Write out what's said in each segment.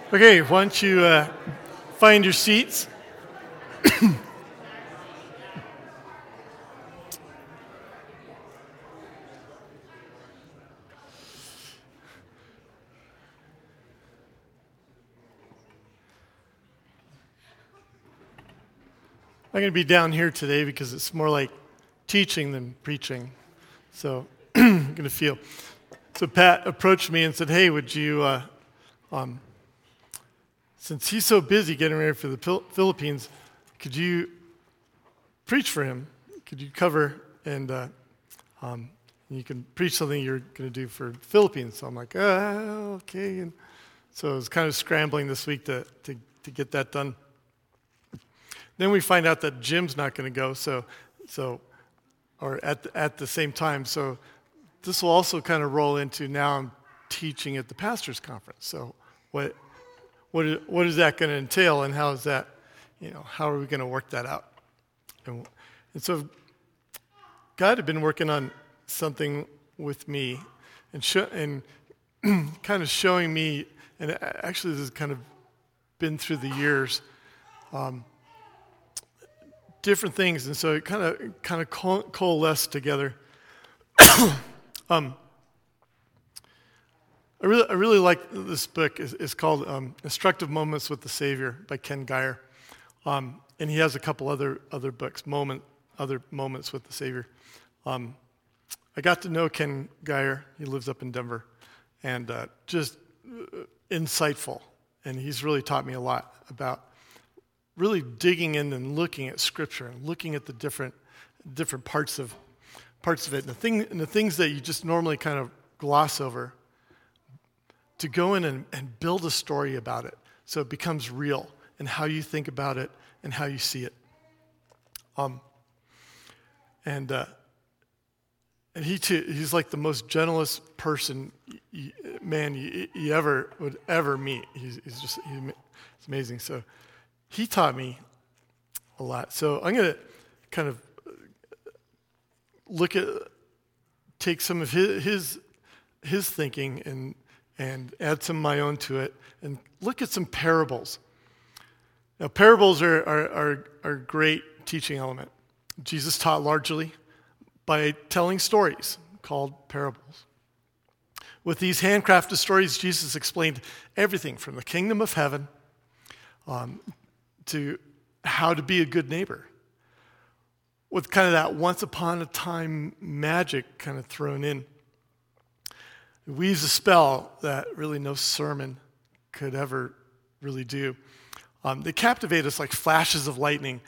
Okay, why don't you find your seats? I'm going to be down here today because it's more like teaching than preaching. So I'm going to feel. So Pat approached me and said, hey, would you, since he's so busy getting ready for the Philippines, could you preach for him? Could you cover and you can preach something you're going to do for the Philippines? So I'm like, okay. And so I was kind of scrambling this week to get that done. Then we find out that Jim's not going to go, or at the same time. So this will also kind of roll into now I'm teaching at the pastors' conference. So what is that going to entail, and how is that, how are we going to work that out? And so God had been working on something with me, and kind of showing me, and actually this has kind of been through the years. Different things, and so it kind of coalesced together. I really like this book. It's called "Instructive Moments with the Savior" by Ken Gire, and he has a couple other books, other moments with the Savior. I got to know Ken Gire. He lives up in Denver, and just insightful, and he's really taught me a lot about really digging in and looking at Scripture and looking at the different parts of it, and the things that you just normally kind of gloss over, to go in and build a story about it so it becomes real, and how you think about it and how you see it. And he's like the most gentlest person, you would ever meet. He's amazing. So he taught me a lot. So I'm going to kind of take some of his thinking and add some of my own to it, and look at some parables. Now, parables are a great teaching element. Jesus taught largely by telling stories called parables. With these handcrafted stories, Jesus explained everything from the kingdom of heaven to how to be a good neighbor, with kind of that once upon a time magic kind of thrown in. It weaves a spell that really no sermon could ever really do. They captivate us like flashes of lightning.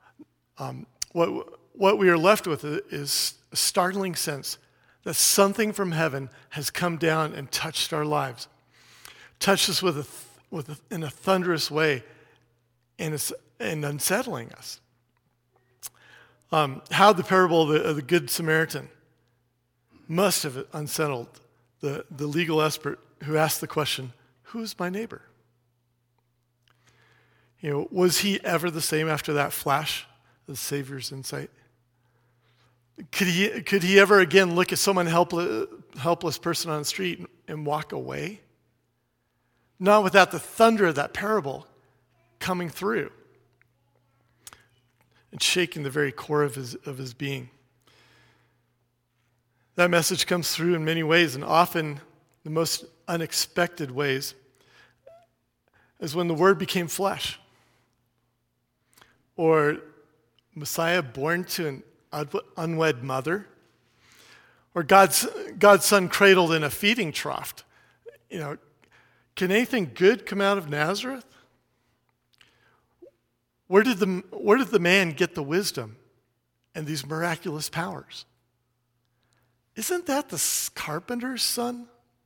What we are left with is a startling sense that something from heaven has come down and touched our lives, touched us in a thunderous way, and unsettling us. How the parable of the Good Samaritan must have unsettled the legal expert who asked the question, who's my neighbor? Was he ever the same after that flash of the Savior's insight? Could he ever again look at someone helpless person on the street and walk away? Not without the thunder of that parable coming through and shaking the very core of his being. That message comes through in many ways, and often the most unexpected ways, is when the Word became flesh, or Messiah born to an unwed mother, or God's Son cradled in a feeding trough. Can anything good come out of Nazareth? Where did the man get the wisdom and these miraculous powers? Isn't that the carpenter's son?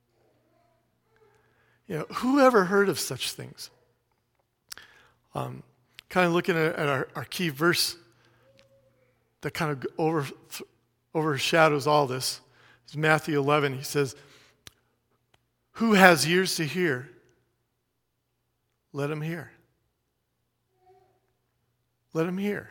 Who ever heard of such things? Kind of looking at our key verse that kind of overshadows all this is Matthew 11. He says, "Who has ears to hear? Let him hear." Let him hear.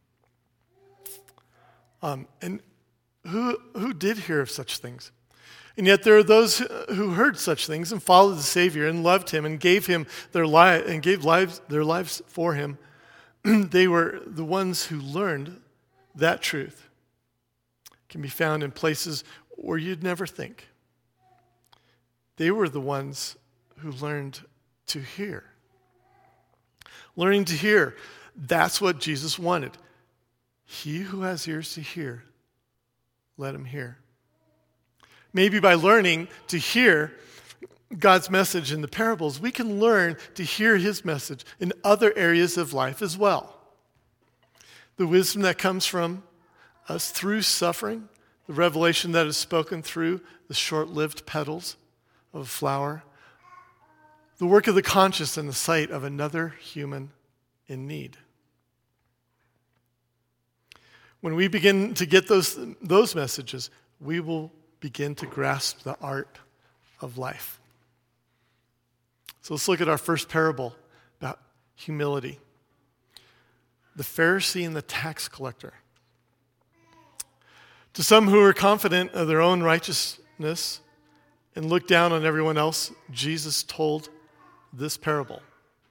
And who did hear of such things? And yet there are those who heard such things and followed the Savior and loved him and gave him their lives for him. They were the ones who learned that truth. It can be found in places where you'd never think. They were the ones who learned to hear. Learning to hear, that's what Jesus wanted. He who has ears to hear, let him hear. Maybe by learning to hear God's message in the parables, we can learn to hear his message in other areas of life as well. The wisdom that comes from us through suffering, the revelation that is spoken through the short-lived petals of a flower, the work of the conscious and the sight of another human in need. When we begin to get those messages, we will begin to grasp the art of life. So let's look at our first parable about humility. The Pharisee and the tax collector. To some who are confident of their own righteousness and look down on everyone else, Jesus told this parable.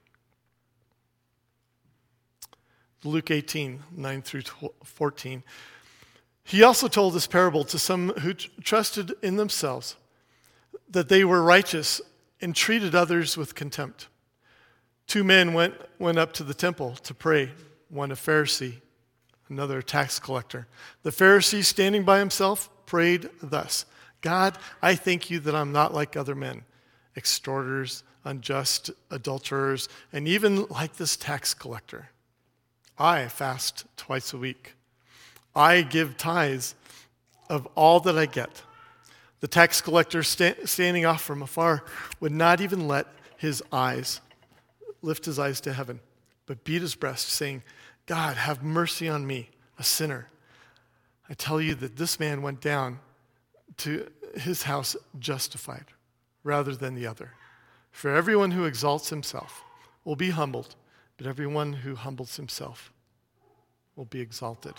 Luke 18, 9 through 14. He also told this parable to some who trusted in themselves that they were righteous and treated others with contempt. Two men went up to the temple to pray, one a Pharisee, another a tax collector. The Pharisee, standing by himself, prayed thus, God, I thank you that I'm not like other men, extorters, unjust, adulterers, and even like this tax collector. I fast twice a week. I give tithes of all that I get. The tax collector, standing off from afar, would not even lift his eyes to heaven, but beat his breast, saying, God, have mercy on me, a sinner. I tell you that this man went down to his house justified rather than the other. For everyone who exalts himself will be humbled, but everyone who humbles himself will be exalted.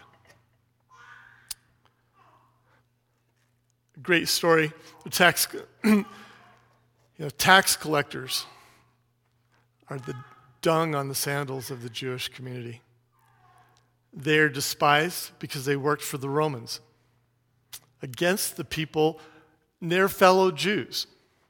Great story. The tax collectors are the dung on the sandals of the Jewish community. They're despised because they worked for the Romans against the people, their fellow Jews.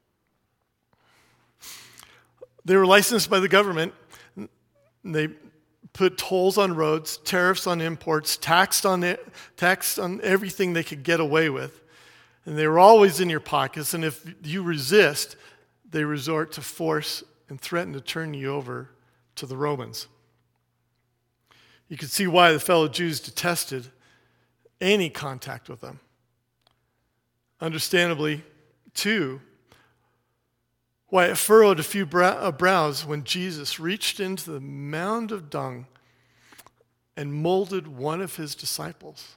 They were licensed by the government. They put tolls on roads, tariffs on imports, taxed on everything they could get away with. And they were always in your pockets, and if you resist, they resort to force and threaten to turn you over to the Romans. You can see why the fellow Jews detested any contact with them. Understandably, too, why it furrowed a few brows when Jesus reached into the mound of dung and molded one of his disciples.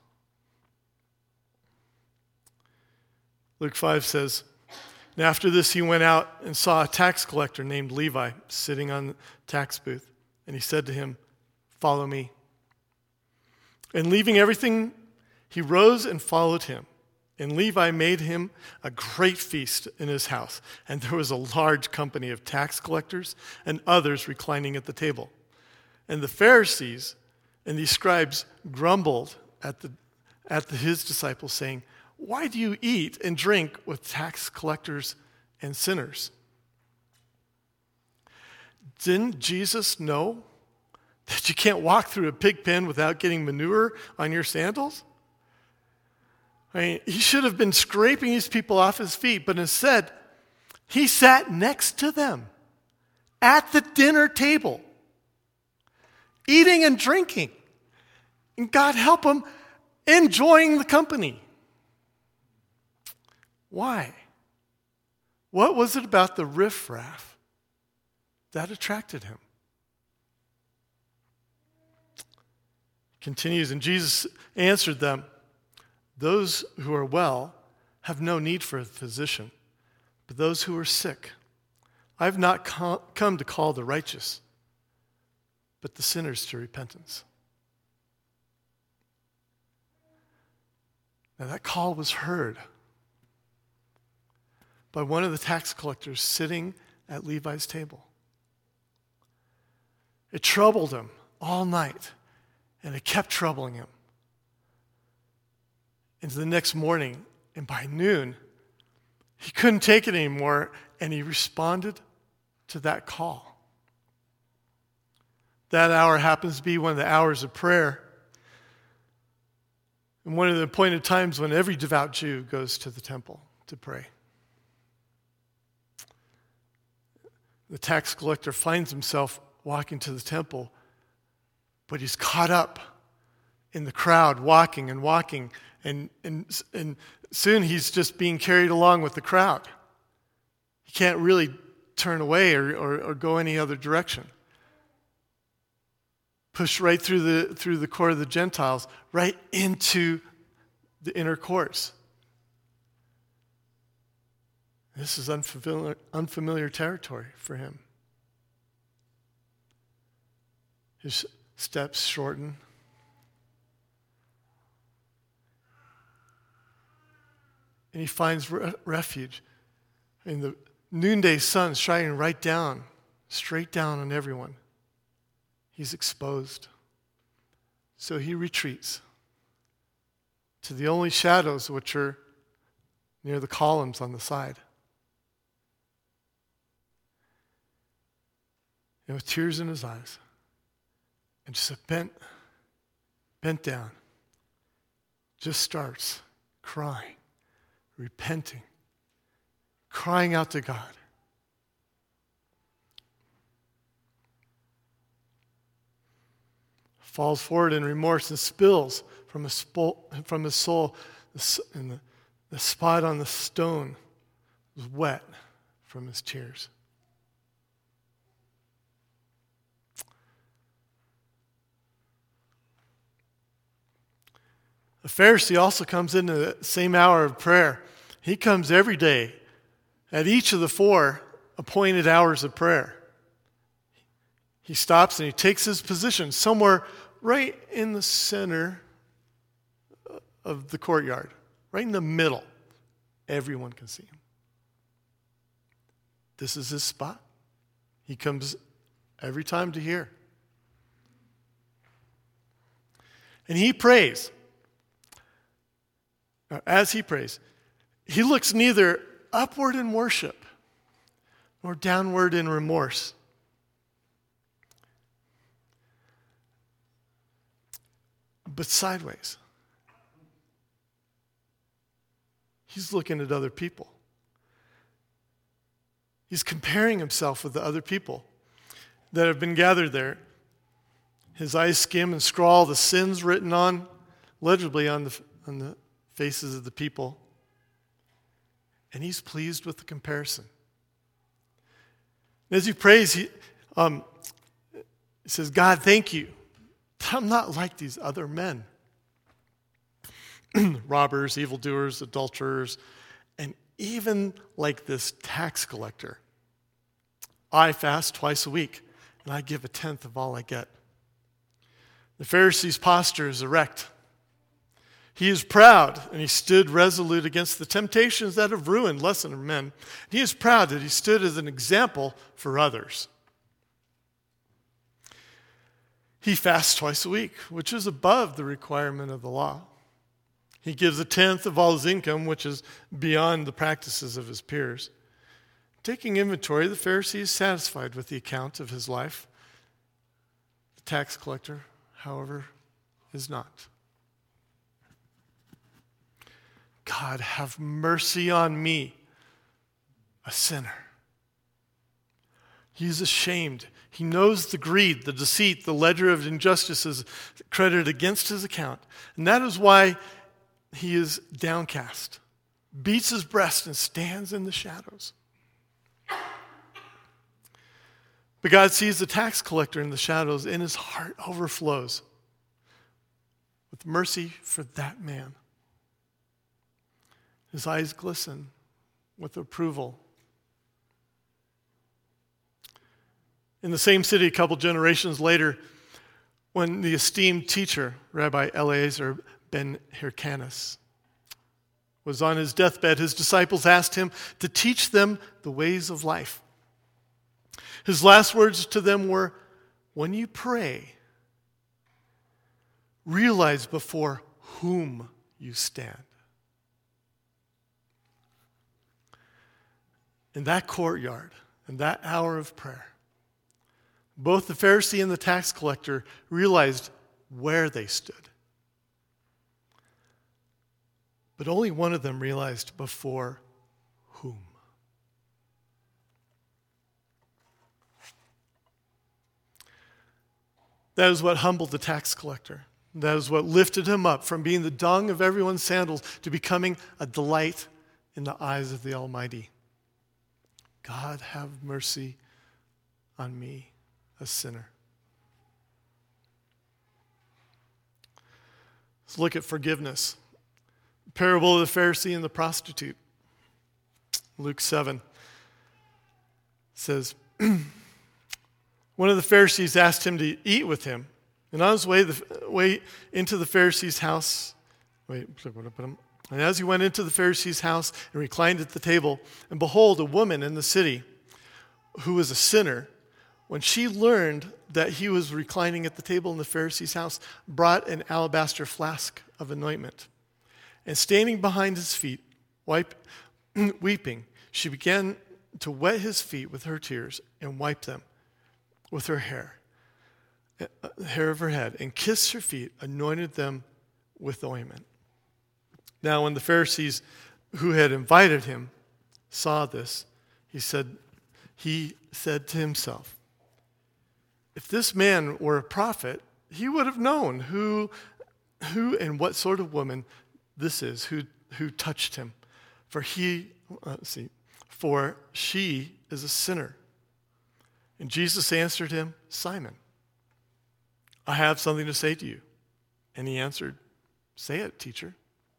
Luke 5 says, and after this he went out and saw a tax collector named Levi sitting on the tax booth. And he said to him, follow me. And leaving everything, he rose and followed him. And Levi made him a great feast in his house. And there was a large company of tax collectors and others reclining at the table. And the Pharisees and the scribes grumbled at his disciples, saying, why do you eat and drink with tax collectors and sinners? Didn't Jesus know that you can't walk through a pig pen without getting manure on your sandals? I mean, he should have been scraping these people off his feet, but instead, he sat next to them at the dinner table, eating and drinking. And God help him, enjoying the company. Why? What was it about the riffraff that attracted him? Continues, and Jesus answered them, those who are well have no need for a physician, but those who are sick. I have not come to call the righteous, but the sinners to repentance. Now that call was heard by one of the tax collectors sitting at Levi's table. It troubled him all night, and it kept troubling him. Into the next morning, and by noon, he couldn't take it anymore, and he responded to that call. That hour happens to be one of the hours of prayer, and one of the appointed times when every devout Jew goes to the temple to pray. The tax collector finds himself walking to the temple, but he's caught up in the crowd, walking, and soon he's just being carried along with the crowd. He can't really turn away or go any other direction. Pushed right through the court of the Gentiles, right into the inner courts. This is unfamiliar territory for him. His steps shorten. And he finds refuge. And the noonday sun shining straight down on everyone. He's exposed. So he retreats to the only shadows which are near the columns on the side. And with tears in his eyes, and just bent down, just starts crying, repenting, crying out to God. Falls forward in remorse and spills from his soul, and the spot on the stone was wet from his tears. The Pharisee also comes into the same hour of prayer. He comes every day at each of the 4 appointed hours of prayer. He stops and he takes his position somewhere right in the center of the courtyard, right in the middle. Everyone can see him. This is his spot. He comes every time to hear. And he prays. As he prays, he looks neither upward in worship nor downward in remorse. But sideways. He's looking at other people. He's comparing himself with the other people that have been gathered there. His eyes skim and scrawl the sins written on, legibly on the faces of the people. And he's pleased with the comparison. As he prays, he says, God, thank you. I'm not like these other men. Robbers, evildoers, adulterers, and even like this tax collector. I fast twice a week, and I give 1/10 of all I get. The Pharisee's posture is erect. He is proud, and he stood resolute against the temptations that have ruined lesser men. He is proud that he stood as an example for others. He fasts twice a week, which is above the requirement of the law. He gives 1/10 of all his income, which is beyond the practices of his peers. Taking inventory, the Pharisee is satisfied with the account of his life. The tax collector, however, is not. God, have mercy on me, a sinner. He is ashamed. He knows the greed, the deceit, the ledger of injustices credited against his account. And that is why he is downcast, beats his breast, and stands in the shadows. But God sees the tax collector in the shadows, and his heart overflows with mercy for that man. His eyes glisten with approval. In the same city, a couple generations later, when the esteemed teacher, Rabbi Eliezer ben Hyrcanus, was on his deathbed, his disciples asked him to teach them the ways of life. His last words to them were, "When you pray, realize before whom you stand." In that courtyard, in that hour of prayer, both the Pharisee and the tax collector realized where they stood. But only one of them realized before whom. That is what humbled the tax collector. That is what lifted him up from being the dung of everyone's sandals to becoming a delight in the eyes of the Almighty. God, have mercy on me, a sinner. Let's look at forgiveness. Parable of the Pharisee and the prostitute. Luke 7 says, one of the Pharisees asked him to eat with him. And on his way into the Pharisee's house, and as he went into the Pharisee's house and reclined at the table, and behold, a woman in the city who was a sinner, when she learned that he was reclining at the table in the Pharisee's house, brought an alabaster flask of anointment. And standing behind his feet, weeping, she began to wet his feet with her tears and wipe them with her hair of her head, and kissed her feet, anointed them with ointment. Now when the Pharisees who had invited him saw this, he said to himself, "If this man were a prophet, he would have known who and what sort of woman this is who touched him. For she is a sinner." And Jesus answered him, "Simon, I have something to say to you." And he answered, "Say it, teacher."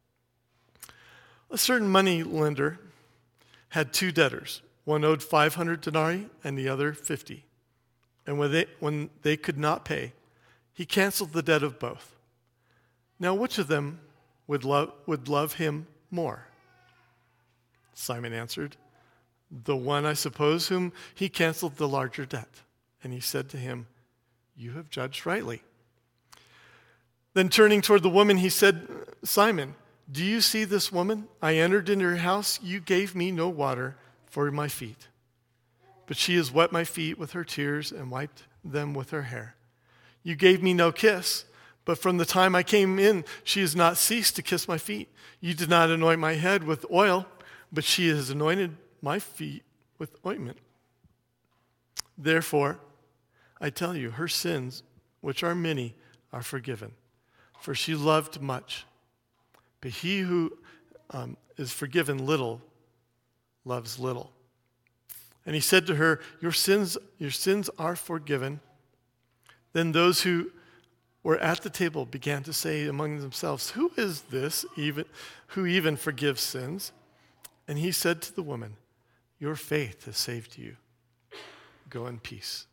A certain money lender had two debtors. One owed 500 denarii and the other 50. And when they could not pay, he canceled the debt of both. Now which of them would love him more? Simon answered, "The one, I suppose, whom he canceled the larger debt." And he said to him, "You have judged rightly." Then turning toward the woman, he said, "Simon, do you see this woman? I entered into her house. You gave me no water for my feet, but she has wet my feet with her tears and wiped them with her hair. You gave me no kiss, but from the time I came in, she has not ceased to kiss my feet. You did not anoint my head with oil, but she has anointed my feet with ointment. Therefore, I tell you, her sins, which are many, are forgiven, for she loved much. But he who is forgiven little loves little." And he said to her, your sins are forgiven." Then those who were at the table began to say among themselves, "Who is this who even forgives sins?" And he said to the woman, "Your faith has saved you. Go in peace."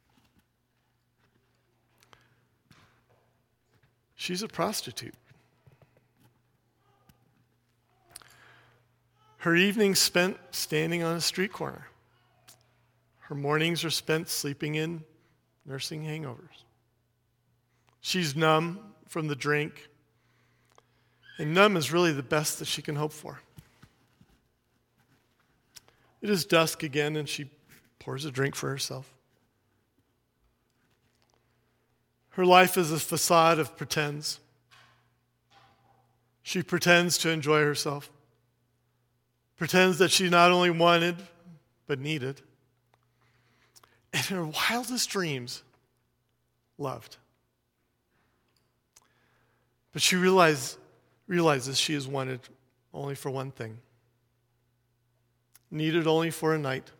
She's a prostitute. Her evenings spent standing on a street corner. Her mornings are spent sleeping in, nursing hangovers. She's numb from the drink, and numb is really the best that she can hope for. It is dusk again, and she pours a drink for herself. Her life is a facade of pretends. She pretends to enjoy herself, pretends that she not only wanted, but needed. And in her wildest dreams, loved. But she realizes she is wanted only for one thing, needed only for a night,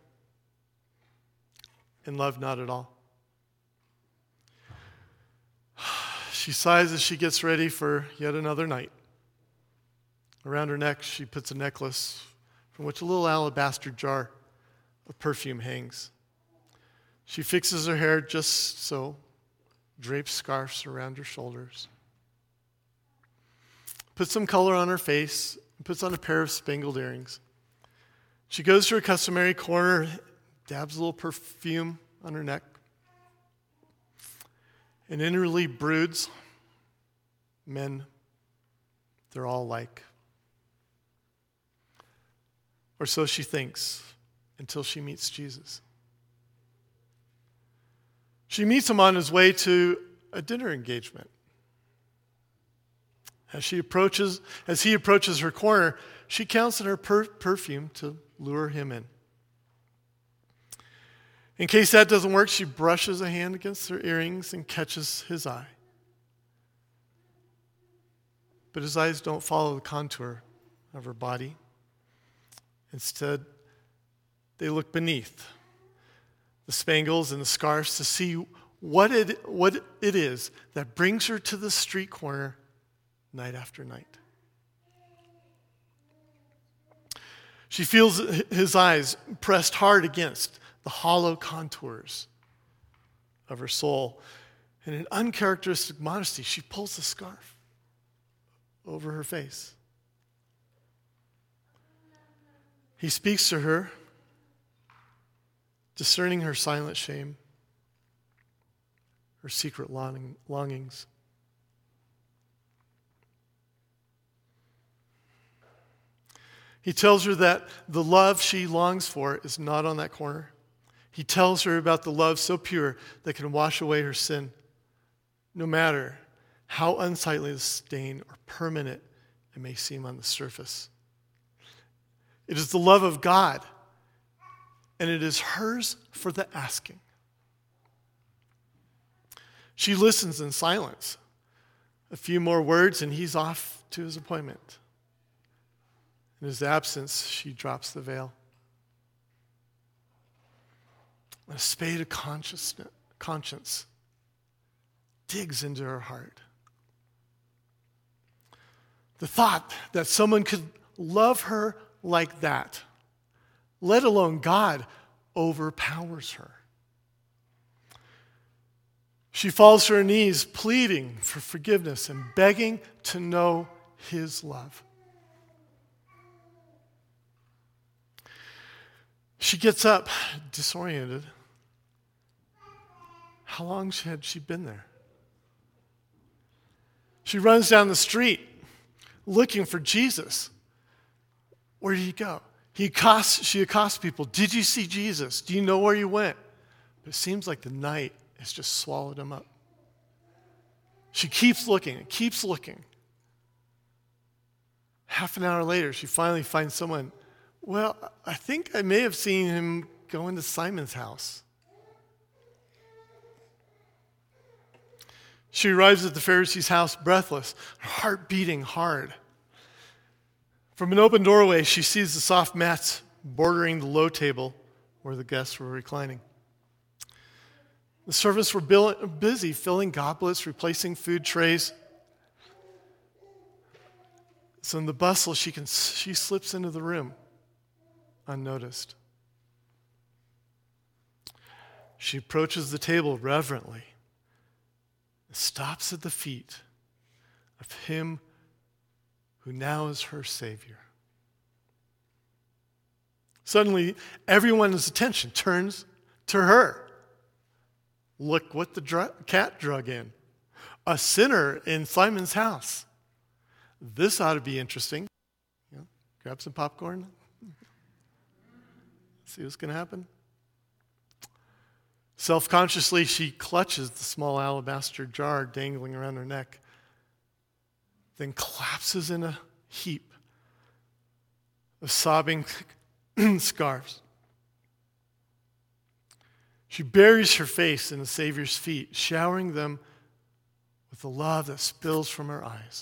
and loved not at all. She sighs as she gets ready for yet another night. Around her neck, she puts a necklace from which a little alabaster jar of perfume hangs. She fixes her hair just so, drapes scarves around her shoulders, puts some color on her face, and puts on a pair of spangled earrings. She goes to her customary corner, dabs a little perfume on her neck, and inwardly broods, men, they're all alike. Or so she thinks, until she meets Jesus. She meets him on his way to a dinner engagement. As he approaches her corner, she counts on her perfume to lure him in. In case that doesn't work, she brushes a hand against her earrings and catches his eye. But his eyes don't follow the contour of her body. Instead, they look beneath the spangles and the scarves to see what it is that brings her to the street corner night after night. She feels his eyes pressed hard against the hollow contours of her soul. And in uncharacteristic modesty, she pulls the scarf over her face. He speaks to her, discerning her silent shame, her secret longings. He tells her that the love she longs for is not on that corner. He tells her about the love so pure that can wash away her sin, no matter how unsightly the stain or permanent it may seem on the surface. It is the love of God, and it is hers for the asking. She listens in silence. A few more words, and he's off to his appointment. In his absence, she drops the veil. A spade of conscience digs into her heart. The thought that someone could love her like that, let alone God, overpowers her. She falls to her knees, pleading for forgiveness and begging to know his love. She gets up, disoriented. How long had she been there? She runs down the street looking for Jesus. Where did he go? She accosts people. Did you see Jesus? Do you know where he went? But it seems like the night has just swallowed him up. She keeps looking and keeps looking. Half an hour later, she finally finds someone. Well, I think I may have seen him go into Simon's house. She arrives at the Pharisee's house breathless, her heart beating hard. From an open doorway, she sees the soft mats bordering the low table where the guests were reclining. The servants were busy filling goblets, replacing food trays. So in the bustle, she slips into the room unnoticed. She approaches the table reverently and stops at the feet of him who now is her Savior. Suddenly, everyone's attention turns to her. Look what the cat drug in. A sinner in Simon's house. This ought to be interesting. Grab some popcorn. See what's going to happen? Self-consciously, she clutches the small alabaster jar dangling around her neck, then collapses in a heap of sobbing scarves. She buries her face in the Savior's feet, showering them with the love that spills from her eyes.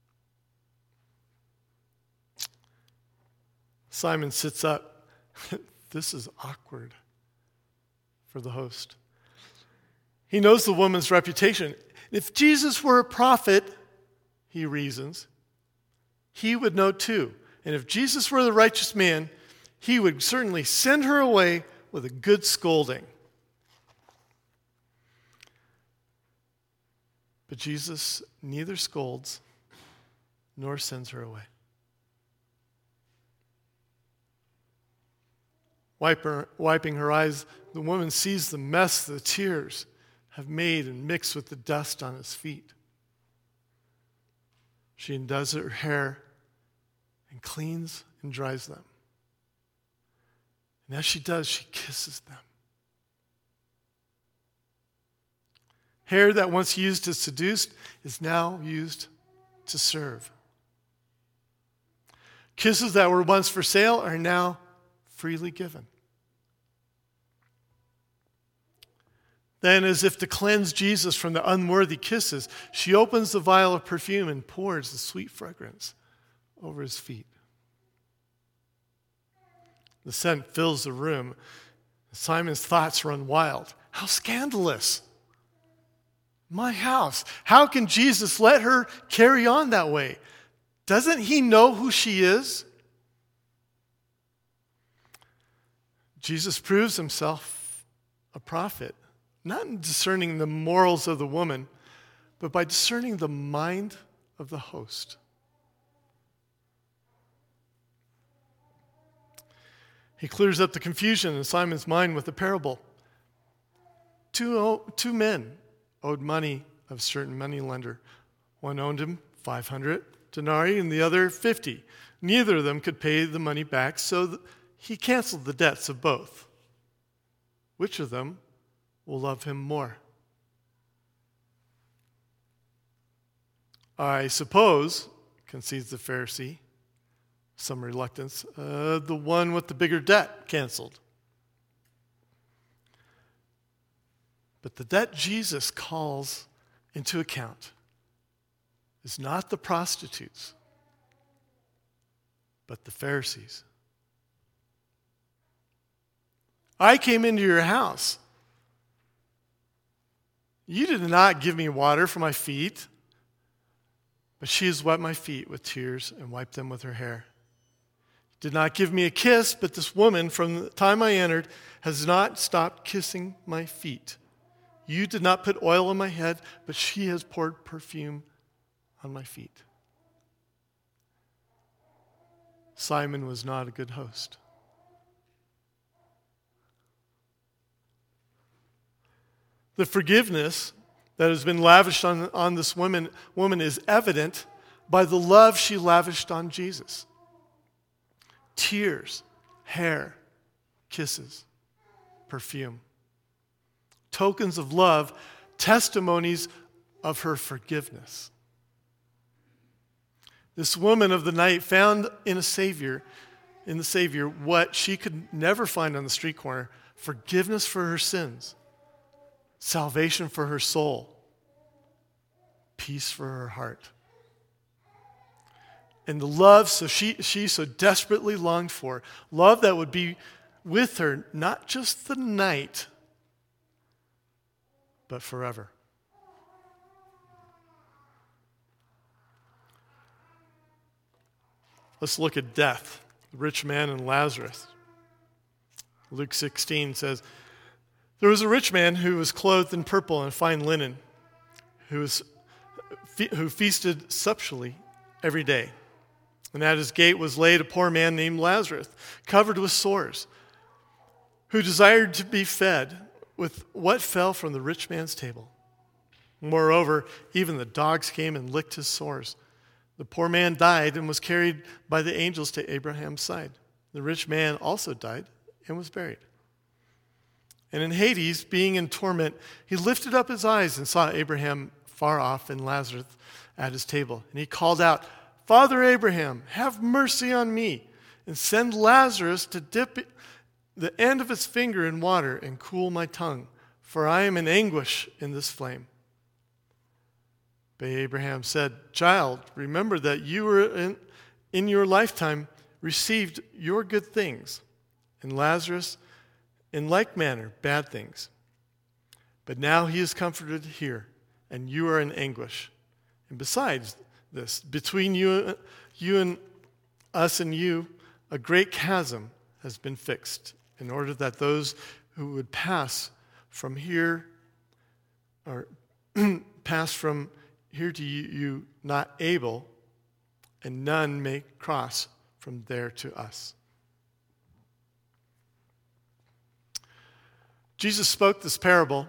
Simon sits up. This is awkward for the host. He knows the woman's reputation. If Jesus were a prophet, he reasons, he would know too. And if Jesus were the righteous man, he would certainly send her away with a good scolding. But Jesus neither scolds nor sends her away. Wiping her eyes, the woman sees the mess the tears have made and mixed with the dust on his feet. She undoes her hair and cleans and dries them. And as she does, she kisses them. Hair that once used to seduce is now used to serve. Kisses that were once for sale are now freely given. Then, as if to cleanse Jesus from the unworthy kisses, she opens the vial of perfume and pours the sweet fragrance over his feet. The scent fills the room. Simon's thoughts run wild. How scandalous! My house. How can Jesus let her carry on that way? Doesn't he know who she is? Jesus proves himself a prophet, not in discerning the morals of the woman, but by discerning the mind of the host. He clears up the confusion in Simon's mind with a parable. Two men owed money of a certain moneylender. One owed him 500 denarii and the other 50. Neither of them could pay the money back, so he canceled the debts of both. Which of them will love him more? I suppose, concedes the Pharisee, some reluctance, the one with the bigger debt canceled. But the debt Jesus calls into account is not the prostitutes, but the Pharisees. I came into your house. You did not give me water for my feet, but she has wet my feet with tears and wiped them with her hair. You did not give me a kiss, but this woman, from the time I entered, has not stopped kissing my feet. You did not put oil on my head, but she has poured perfume on my feet. Simon was not a good host. The forgiveness that has been lavished on this woman is evident by the love she lavished on Jesus. Tears, hair, kisses, perfume. Tokens of love, testimonies of her forgiveness. This woman of the night found in the Savior, what she could never find on the street corner: forgiveness for her sins, salvation for her soul, peace for her heart. And the love she so desperately longed for, love that would be with her not just the night, but forever. Let's look at death, the rich man and Lazarus. Luke 16 says, there was a rich man who was clothed in purple and fine linen, who feasted sumptuously every day. And at his gate was laid a poor man named Lazarus, covered with sores, who desired to be fed with what fell from the rich man's table. Moreover, even the dogs came and licked his sores. The poor man died and was carried by the angels to Abraham's side. The rich man also died and was buried. And in Hades, being in torment, he lifted up his eyes and saw Abraham far off and Lazarus at his table. And he called out, Father Abraham, have mercy on me, and send Lazarus to dip the end of his finger in water and cool my tongue, for I am in anguish in this flame. But Abraham said, Child, remember that you were in your lifetime received your good things, and Lazarus in like manner bad things. But now he is comforted here, and you are in anguish. And besides this, between you and us and you, a great chasm has been fixed, in order that those who would pass from here or pass from here to you not able, and none may cross from there to us. Jesus spoke this parable.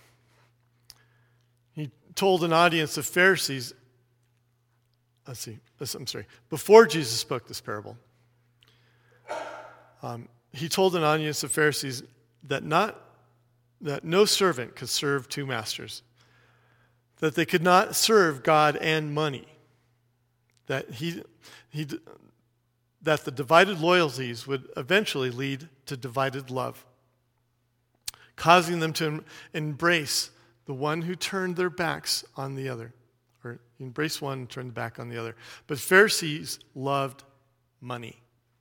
He told an audience of Pharisees, before Jesus spoke this parable, he told an audience of Pharisees that no servant could serve two masters, that they could not serve God and money, that that the divided loyalties would eventually lead to divided love, causing them to embrace the one who turned their backs on the other, or embrace one and turn back on the other. But Pharisees loved money.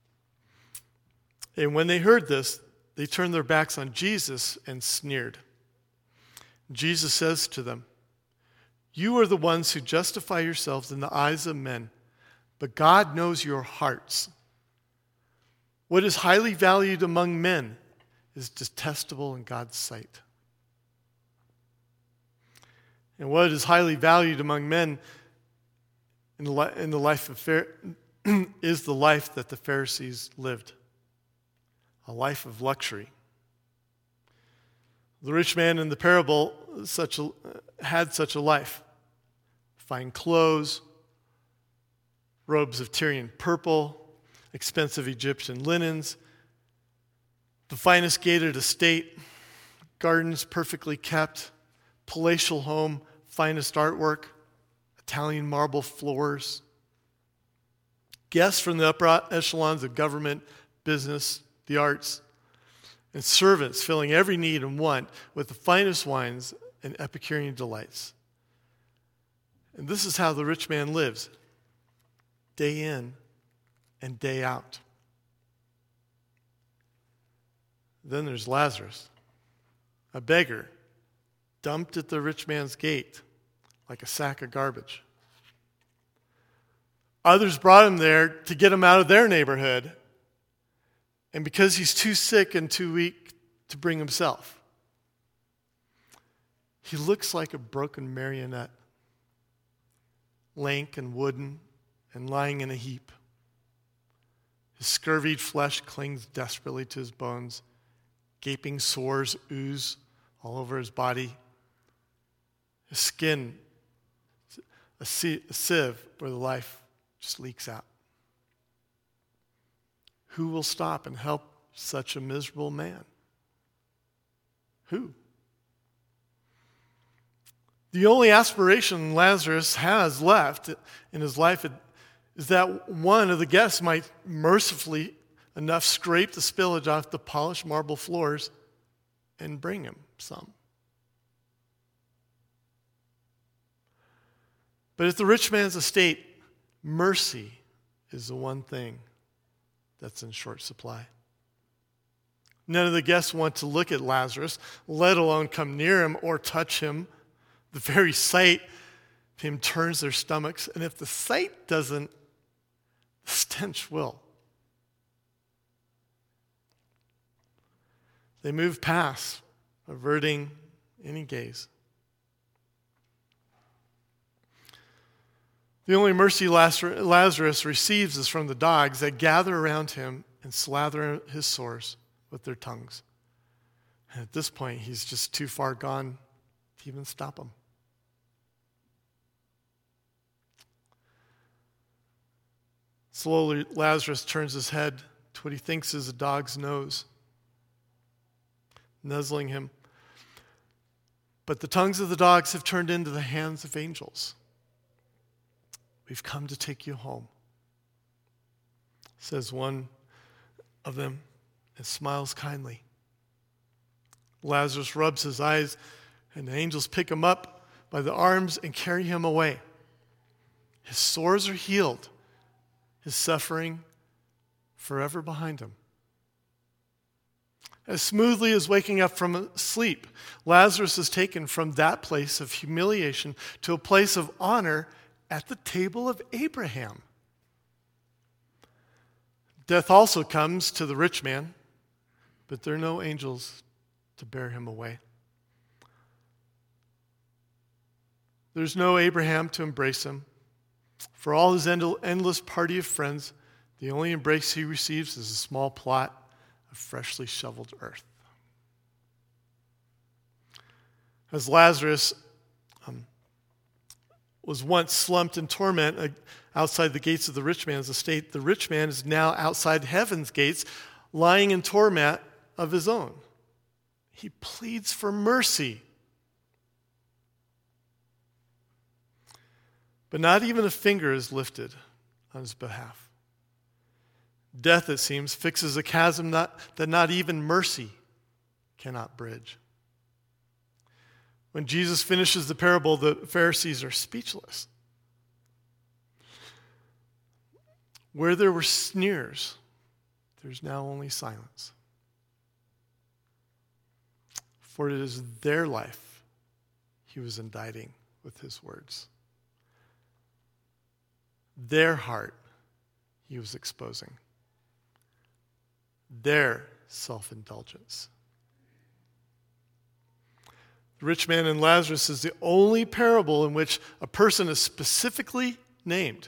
And when they heard this, they turned their backs on Jesus and sneered. Jesus says to them, "You are the ones who justify yourselves in the eyes of men, but God knows your hearts. What is highly valued among men is detestable in God's sight." And what is highly valued among men in the life of is the life that the Pharisees lived, a life of luxury. The rich man in the parable had such a life. Fine clothes, robes of Tyrian purple, expensive Egyptian linens, the finest gated estate, gardens perfectly kept, palatial home, finest artwork, Italian marble floors, guests from the upper echelons of government, business, the arts, and servants filling every need and want with the finest wines and Epicurean delights. And this is how the rich man lives, day in and day out. Then there's Lazarus, a beggar, dumped at the rich man's gate like a sack of garbage. Others brought him there to get him out of their neighborhood, and because he's too sick and too weak to bring himself, he looks like a broken marionette, lank and wooden and lying in a heap. His scurvied flesh clings desperately to his bones. Gaping sores ooze all over his body. His skin, a sieve where the life just leaks out. Who will stop and help such a miserable man? Who? The only aspiration Lazarus has left in his life is that one of the guests might mercifully enough scrape the spillage off the polished marble floors and bring him some. But at the rich man's estate, mercy is the one thing that's in short supply. None of the guests want to look at Lazarus, let alone come near him or touch him. The very sight of him turns their stomachs, and if the sight doesn't, the stench will. They move past, averting any gaze. The only mercy Lazarus receives is from the dogs that gather around him and slather his sores with their tongues. And at this point, he's just too far gone to even stop them. Slowly, Lazarus turns his head to what he thinks is a dog's nose, nuzzling him. But the tongues of the dogs have turned into the hands of angels. "We've come to take you home," says one of them, and smiles kindly. Lazarus rubs his eyes, and the angels pick him up by the arms and carry him away. His sores are healed, his suffering forever behind him. As smoothly as waking up from sleep, Lazarus is taken from that place of humiliation to a place of honor at the table of Abraham. Death also comes to the rich man, but there are no angels to bear him away. There's no Abraham to embrace him. For all his endless party of friends, the only embrace he receives is a small plot of freshly shoveled earth. As Lazarus was once slumped in torment outside the gates of the rich man's estate, the rich man is now outside heaven's gates, lying in torment of his own. He pleads for mercy. But not even a finger is lifted on his behalf. Death, it seems, fixes a chasm that not even mercy cannot bridge. When Jesus finishes the parable, the Pharisees are speechless. Where there were sneers, there's now only silence. For it is their life he was indicting with his words. Their heart he was exposing. Their self-indulgence. The rich man and Lazarus is the only parable in which a person is specifically named.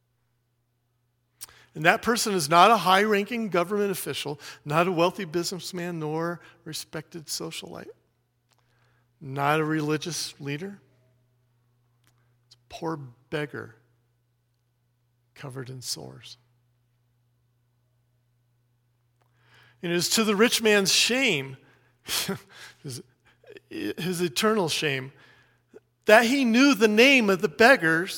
And that person is not a high-ranking government official, not a wealthy businessman, nor respected socialite, not a religious leader. It's a poor beggar covered in sores. And it is to the rich man's shame, his eternal shame, that he knew the name of the beggar,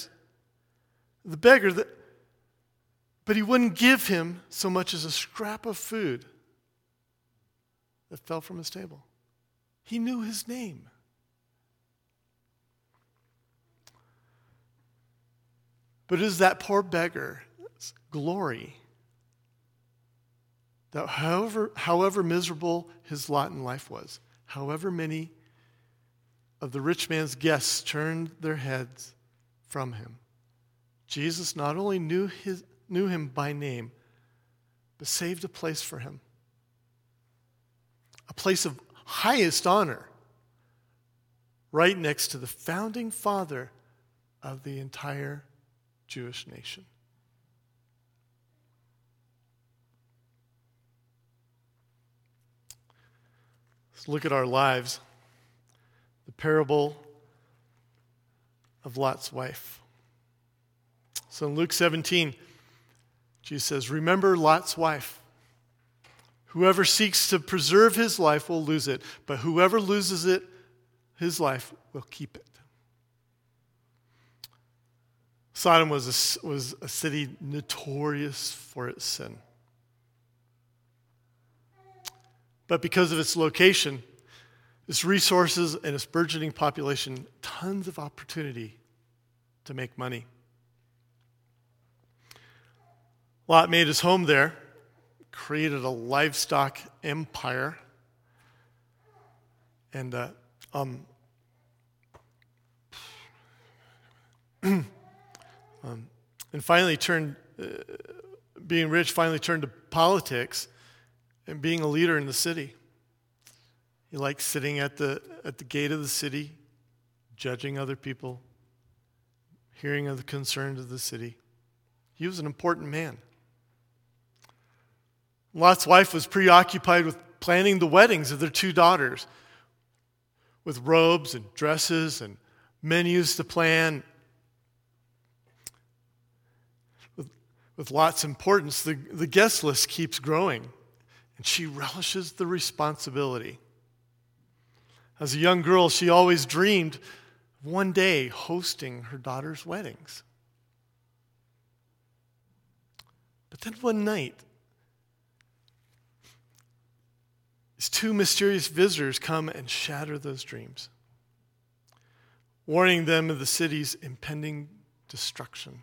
but he wouldn't give him so much as a scrap of food that fell from his table. He knew his name. But it is that poor beggar's glory that however miserable his lot in life was, however many of the rich man's guests turned their heads from him, Jesus not only knew him by name, but saved a place for him. A place of highest honor, right next to the founding father of the entire Jewish nation. Let's look at our lives. The parable of Lot's wife. So in Luke 17, Jesus says, "Remember Lot's wife. Whoever seeks to preserve his life will lose it, but whoever loses it, his life will keep it." Sodom was a city notorious for its sin. But because of its location, its resources, and its burgeoning population, tons of opportunity to make money. Lot made his home there, created a livestock empire, and finally being rich finally turned to politics and being a leader in the city. He liked sitting at the gate of the city, judging other people, hearing of the concerns of the city. He was an important man. Lot's wife was preoccupied with planning the weddings of their two daughters, with robes and dresses and menus to plan. With Lot's importance, the guest list keeps growing, and she relishes the responsibility. As a young girl, she always dreamed of one day hosting her daughter's weddings. But then one night, these two mysterious visitors come and shatter those dreams, warning them of the city's impending destruction.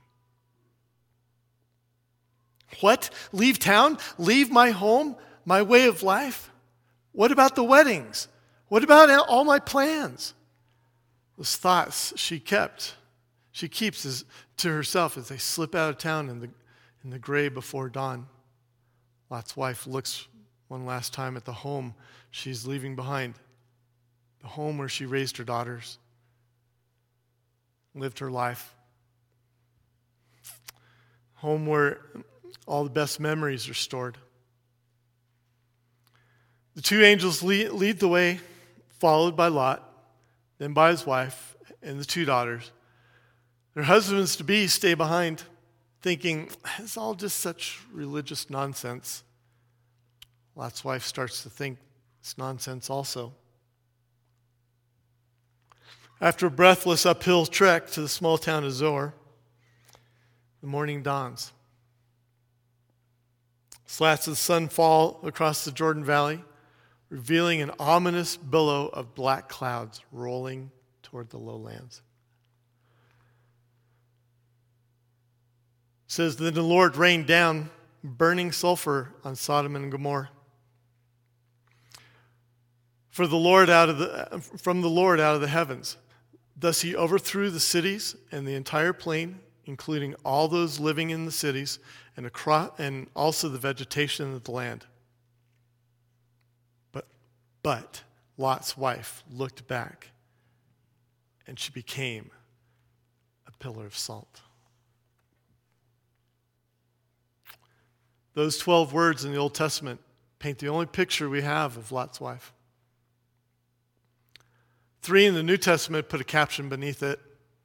What? Leave town? Leave my home? My way of life? What about the weddings? What about all my plans? Those thoughts she keeps to herself as they slip out of town in the gray before dawn. Lot's wife looks one last time at the home she's leaving behind, the home where she raised her daughters, lived her life, home where all the best memories are stored. The two angels lead the way, followed by Lot. then by his wife and the 2 daughters. Their husbands-to-be stay behind, thinking, it's all just such religious nonsense. Lot's wife starts to think it's nonsense also. After a breathless uphill trek to the small town of Zoar, the morning dawns. Slats of the sun fall across the Jordan Valley, revealing an ominous billow of black clouds rolling toward the lowlands. It says, then the Lord rained down burning sulfur on Sodom and Gomorrah. From the Lord out of the heavens. Thus he overthrew the cities and the entire plain, including all those living in the cities and also the vegetation of the land. But Lot's wife looked back, and she became a pillar of salt. Those 12 words in the Old Testament paint the only picture we have of Lot's wife. 3 in the New Testament put a caption beneath it.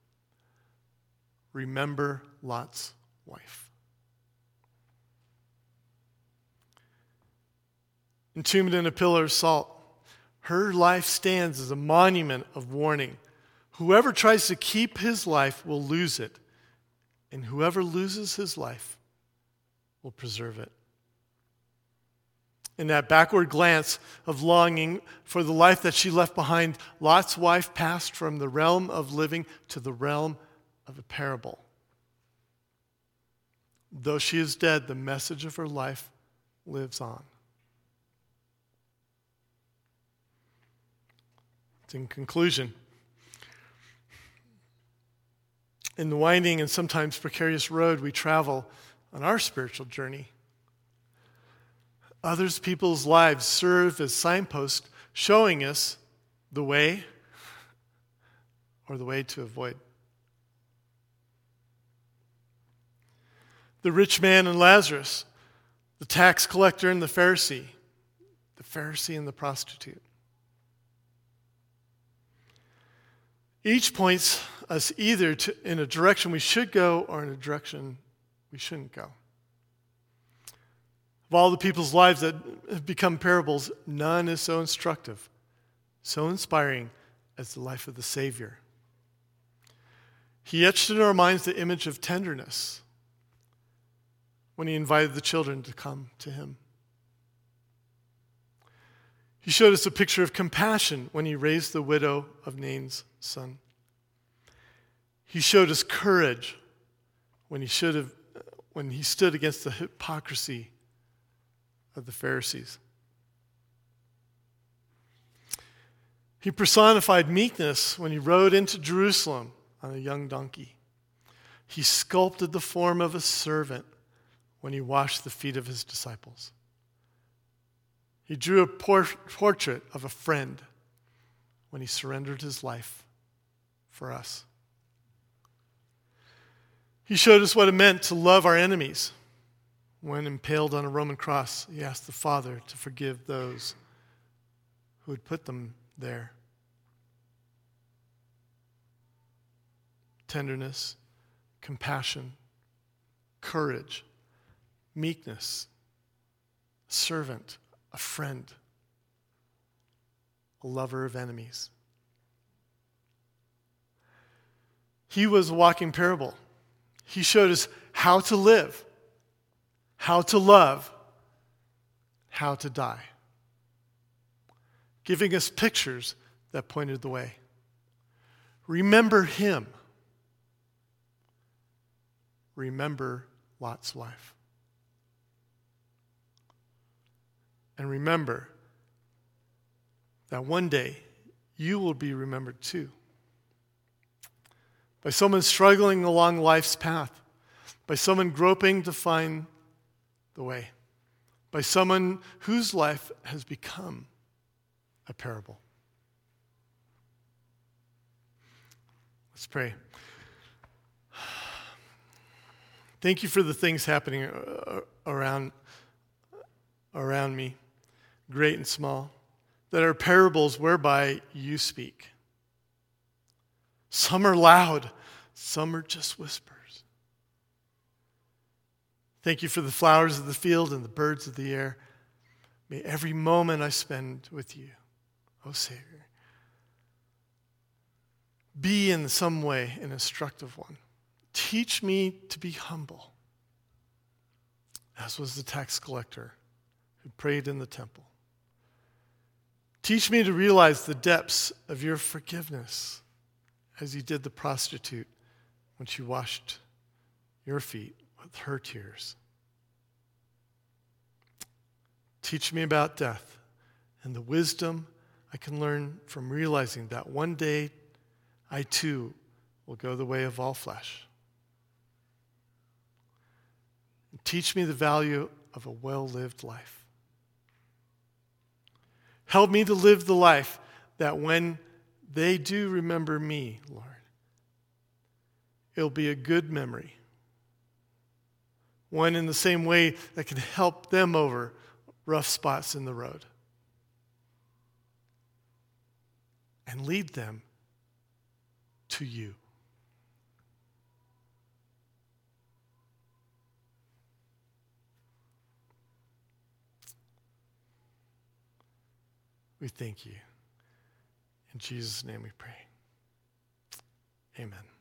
Remember Lot's wife. Entombed in a pillar of salt, her life stands as a monument of warning. Whoever tries to keep his life will lose it, and whoever loses his life will preserve it. In that backward glance of longing for the life that she left behind, Lot's wife passed from the realm of living to the realm of a parable. Though she is dead, the message of her life lives on. In conclusion, in the winding and sometimes precarious road we travel on our spiritual journey, others people's lives serve as signposts showing us the way or the way to avoid. The rich man and Lazarus, the tax collector and the Pharisee and the prostitute. Each points us either in a direction we should go or in a direction we shouldn't go. Of all the people's lives that have become parables, none is so instructive, so inspiring as the life of the Savior. He etched in our minds the image of tenderness when he invited the children to come to him. He showed us a picture of compassion when he raised the widow of Nain's son. He showed us courage when he stood against the hypocrisy of the Pharisees. He personified meekness when he rode into Jerusalem on a young donkey. He sculpted the form of a servant when he washed the feet of his disciples. He drew a portrait of a friend when he surrendered his life for us. He showed us what it meant to love our enemies. When impaled on a Roman cross, he asked the Father to forgive those who had put them there. Tenderness, compassion, courage, meekness, a servant, a friend, a lover of enemies. He was a walking parable. He showed us how to live, how to love, how to die, giving us pictures that pointed the way. Remember him. Remember Lot's wife. And remember that one day you will be remembered too. By someone struggling along life's path, by someone groping to find the way, by someone whose life has become a parable. Let's pray. Thank you for the things happening around me, great and small, that are parables whereby you speak. Some are loud, some are just whispers. Thank you for the flowers of the field and the birds of the air. May every moment I spend with you, O Savior, be in some way an instructive one. Teach me to be humble, as was the tax collector who prayed in the temple. Teach me to realize the depths of your forgiveness, as you did the prostitute when she washed your feet with her tears. Teach me about death and the wisdom I can learn from realizing that one day I too will go the way of all flesh. And teach me the value of a well-lived life. Help me to live the life that when they do remember me, Lord, it'll be a good memory. One in the same way that can help them over rough spots in the road. And lead them to you. We thank you. In Jesus' name we pray. Amen.